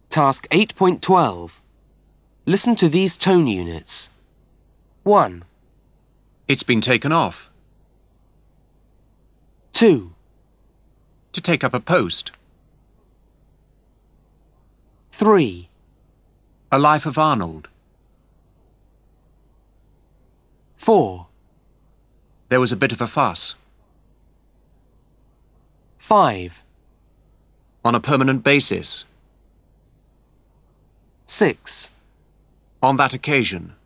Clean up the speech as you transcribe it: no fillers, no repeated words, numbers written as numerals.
Task 8.12. Listen to these tone units. 1, It's been taken off. 2, To take up a post. 3, A Life of Arnold. 4, There was a bit of a fuss. 5, On a permanent basis. 6, On that occasion.